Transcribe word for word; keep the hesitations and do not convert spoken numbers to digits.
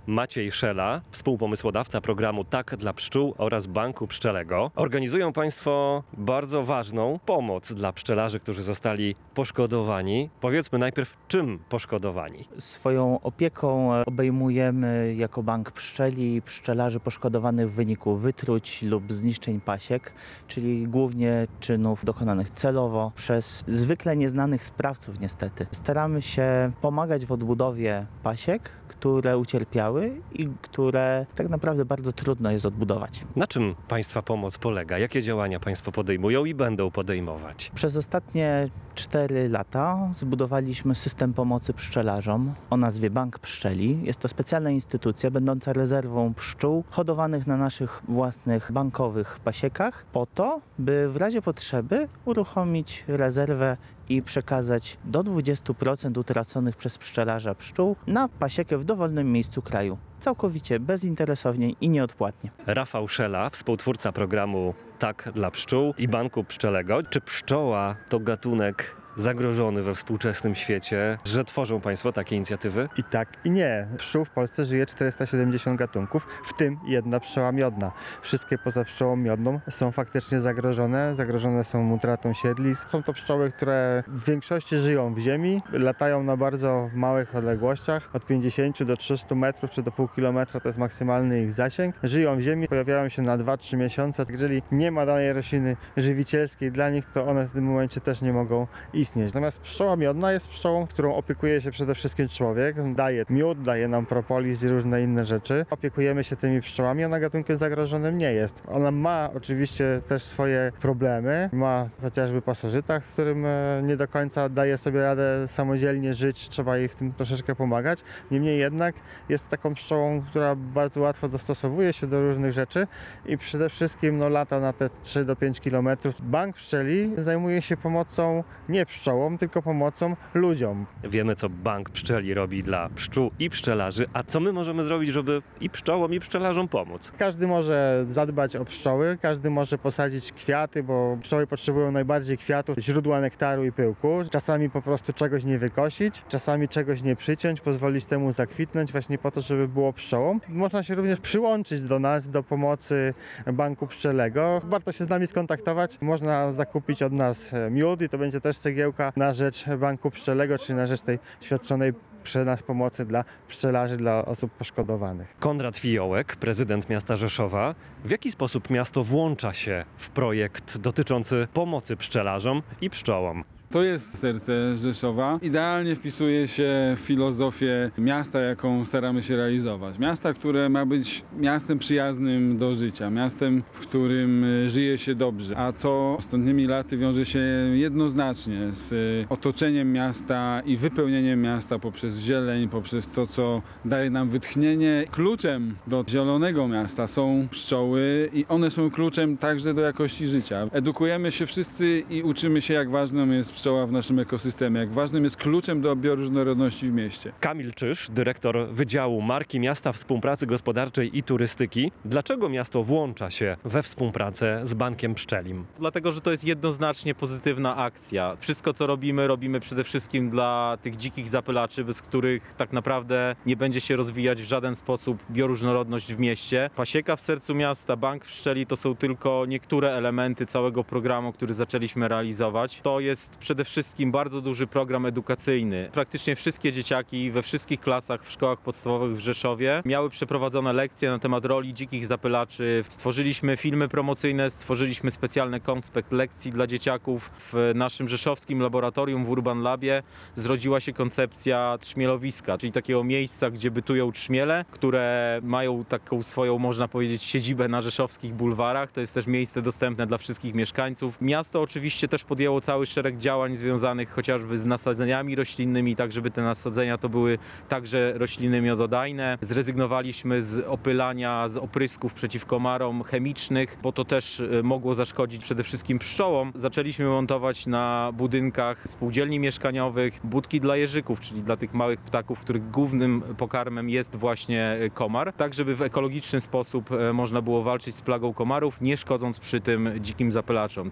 Maciej Szela, współpomysłodawca programu Tak dla pszczół oraz Banku Pszczelego. Organizują Państwo bardzo ważną pomoc dla pszczelarzy, którzy zostali poszkodowani. Powiedzmy najpierw, czym poszkodowani? Swoją opieką obejmujemy jako Bank Pszczeli pszczelarzy poszkodowanych w wyniku wytruć lub zniszczeń pasiek, czyli głównie czynów dokonanych celowo przez zwykle nieznanych sprawców niestety. Staramy się pomagać w odbudowie pasiek, które ucierpiały i które tak naprawdę bardzo trudno jest odbudować. Na czym Państwa pomoc polega? Jakie działania Państwo podejmują i będą podejmować? Przez ostatnie cztery lata zbudowaliśmy system pomocy pszczelarzom o nazwie Bank Pszczeli. Jest to specjalna instytucja będąca rezerwą pszczół hodowanych na naszych własnych bankowych pasiekach po to, by w razie potrzeby uruchomić rezerwę i przekazać do dwudziestu procent utraconych przez pszczelarza pszczół na pasiekę w dowolnym miejscu kraju. Całkowicie bezinteresownie i nieodpłatnie. Rafał Szela, współtwórca programu Tak dla pszczół i Banku Pszczelego. Czy pszczoła to gatunek zagrożony we współczesnym świecie, że tworzą Państwo takie inicjatywy? I tak, i nie. Pszczół w Polsce żyje czterysta siedemdziesiąt gatunków, w tym jedna pszczoła miodna. Wszystkie poza pszczołą miodną są faktycznie zagrożone. Zagrożone są utratą siedlisk. Są to pszczoły, które w większości żyją w ziemi, latają na bardzo małych odległościach, od pięćdziesięciu do trzystu metrów czy do pół kilometra to jest maksymalny ich zasięg. Żyją w ziemi, pojawiają się na dwa trzy miesiące. Jeżeli nie ma danej rośliny żywicielskiej dla nich, to one w tym momencie też nie mogą istnieć. Natomiast pszczoła miodna jest pszczołą, którą opiekuje się przede wszystkim człowiek. Daje miód, daje nam propolis i różne inne rzeczy. Opiekujemy się tymi pszczołami, ona gatunkiem zagrożonym nie jest. Ona ma oczywiście też swoje problemy. Ma chociażby pasożytach, z którym nie do końca daje sobie radę samodzielnie żyć. Trzeba jej w tym troszeczkę pomagać. Niemniej jednak jest taką pszczołą, która bardzo łatwo dostosowuje się do różnych rzeczy i przede wszystkim no, lata na te trzy do pięciu kilometrów. Bank Pszczeli zajmuje się pomocą nie pszczołom, tylko pomocą ludziom. Wiemy, co Bank Pszczeli robi dla pszczół i pszczelarzy, a co my możemy zrobić, żeby i pszczołom, i pszczelarzom pomóc? Każdy może zadbać o pszczoły, każdy może posadzić kwiaty, bo pszczoły potrzebują najbardziej kwiatów, źródła nektaru i pyłku. Czasami po prostu czegoś nie wykosić, czasami czegoś nie przyciąć, pozwolić temu zakwitnąć właśnie po to, żeby było pszczołom. Można się również przyłączyć do nas, do pomocy Banku Pszczelego. Warto się z nami skontaktować. Można zakupić od nas miód i to będzie też cegiełka na rzecz Banku Pszczelego, czyli na rzecz tej świadczonej przez nas pomocy dla pszczelarzy, dla osób poszkodowanych. Konrad Fiołek, prezydent miasta Rzeszowa. W jaki sposób miasto włącza się w projekt dotyczący pomocy pszczelarzom i pszczołom? To jest serce Rzeszowa. Idealnie wpisuje się w filozofię miasta, jaką staramy się realizować. Miasta, które ma być miastem przyjaznym do życia, miastem, w którym żyje się dobrze. A to ostatnimi laty wiąże się jednoznacznie z otoczeniem miasta i wypełnieniem miasta poprzez zieleń, poprzez to, co daje nam wytchnienie. Kluczem do zielonego miasta są pszczoły i one są kluczem także do jakości życia. Edukujemy się wszyscy i uczymy się, jak ważną jest pszczoła w naszym ekosystemie, jak ważnym jest kluczem do bioróżnorodności w mieście. Kamil Czyż, dyrektor Wydziału Marki Miasta, Współpracy Gospodarczej i Turystyki. Dlaczego miasto włącza się we współpracę z Bankiem Pszczelim? Dlatego, że to jest jednoznacznie pozytywna akcja. Wszystko, co robimy, robimy przede wszystkim dla tych dzikich zapylaczy, bez których tak naprawdę nie będzie się rozwijać w żaden sposób bioróżnorodność w mieście. Pasieka w sercu miasta, Bank Pszczeli to są tylko niektóre elementy całego programu, który zaczęliśmy realizować. To jest przede wszystkim bardzo duży program edukacyjny. Praktycznie wszystkie dzieciaki we wszystkich klasach w szkołach podstawowych w Rzeszowie miały przeprowadzone lekcje na temat roli dzikich zapylaczy. Stworzyliśmy filmy promocyjne, stworzyliśmy specjalny konspekt lekcji dla dzieciaków. W naszym rzeszowskim laboratorium w Urban Labie zrodziła się koncepcja trzmielowiska, czyli takiego miejsca, gdzie bytują trzmiele, które mają taką swoją, można powiedzieć, siedzibę na rzeszowskich bulwarach. To jest też miejsce dostępne dla wszystkich mieszkańców. Miasto oczywiście też podjęło cały szereg działań związanych chociażby z nasadzeniami roślinnymi, tak żeby te nasadzenia to były także rośliny miododajne. Zrezygnowaliśmy z opylania, z oprysków przeciw komarom chemicznych, bo to też mogło zaszkodzić przede wszystkim pszczołom. Zaczęliśmy montować na budynkach spółdzielni mieszkaniowych budki dla jeżyków, czyli dla tych małych ptaków, których głównym pokarmem jest właśnie komar, tak żeby w ekologiczny sposób można było walczyć z plagą komarów, nie szkodząc przy tym dzikim zapylaczom.